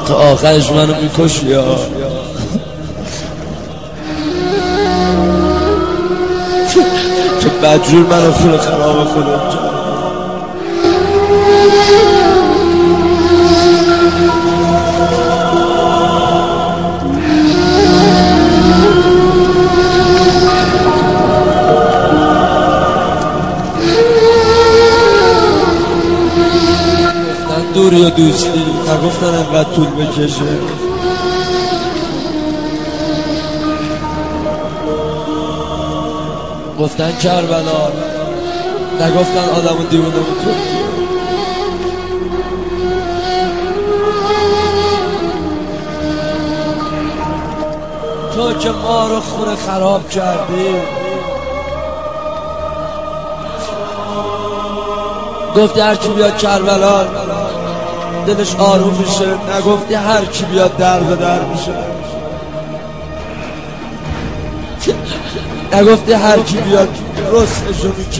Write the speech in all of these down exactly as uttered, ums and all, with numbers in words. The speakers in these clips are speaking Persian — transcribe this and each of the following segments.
تا آخرش منو میکشی یا که بدجور منو خونه خراب خودت جا. دوری و دوستی نگفتن انقدر طول بکشه. گفتن کربلا نگفتن آدمو دیوونه میکنی. تو که ما رو خونه خراب کردی گفتی هرچی بیاد کربلا دلش آروم میشه، نگفتی هر کی بیاد در به در میشه. نگفتی هر کی بیاد رسمشو میکشه.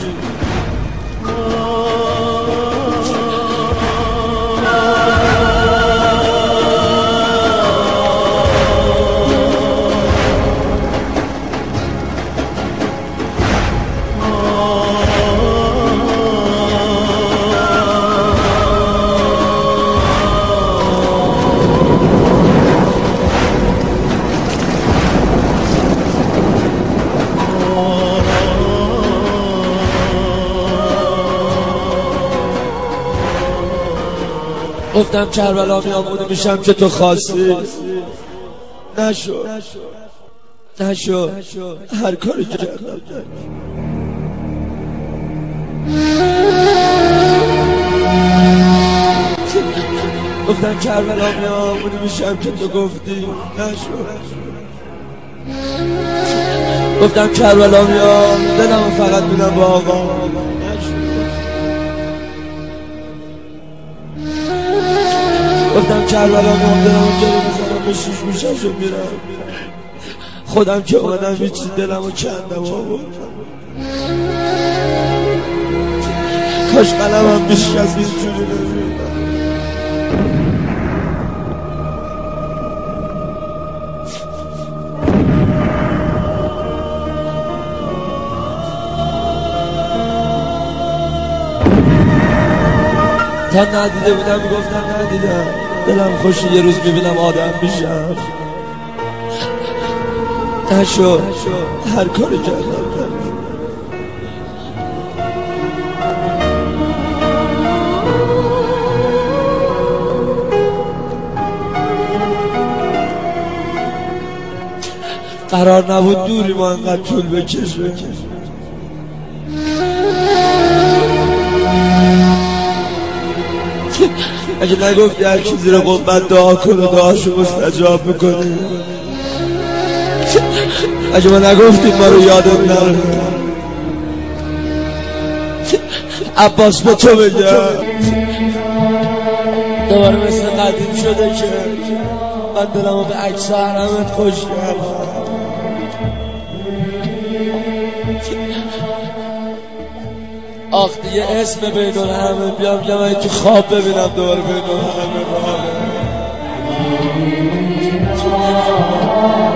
گفتم کربلا میامونه میشم که تو خواستی. نشو نشو هر کاری کردم. گفتم کربلا میامونه میشم که تو گفتی. نشو گفتم کربلا میام دلمو فقط میدم با آقا. گفتم کربلا میام دلمو جلو میزنم به شیش میشم میرم. خودم که اومدم هیچی دلمو کندم آقا. کاش قلمم بیش از اینجوری نمیدم. تا ندیده بودم میگفتم ندیدم. دلم خوشه یه روز میبینم آدم میشم. نشو هر کاری کردم. قرار نبود دوری ما انقدر طول بکشه. اگه نگفتی هر کی زیر قنبت دعا کنه دعاشو مستجاب میکنه. اگه ما نگفتی ما رو یادت نره. عباس به تو بگم دوباره مثل قدیم شده که من دلمو به عکس حرمت خوش کردم. آخ دیگه اسم بین الحرمه بیام که من تو خواب ببینم دوباره بین الحرمه.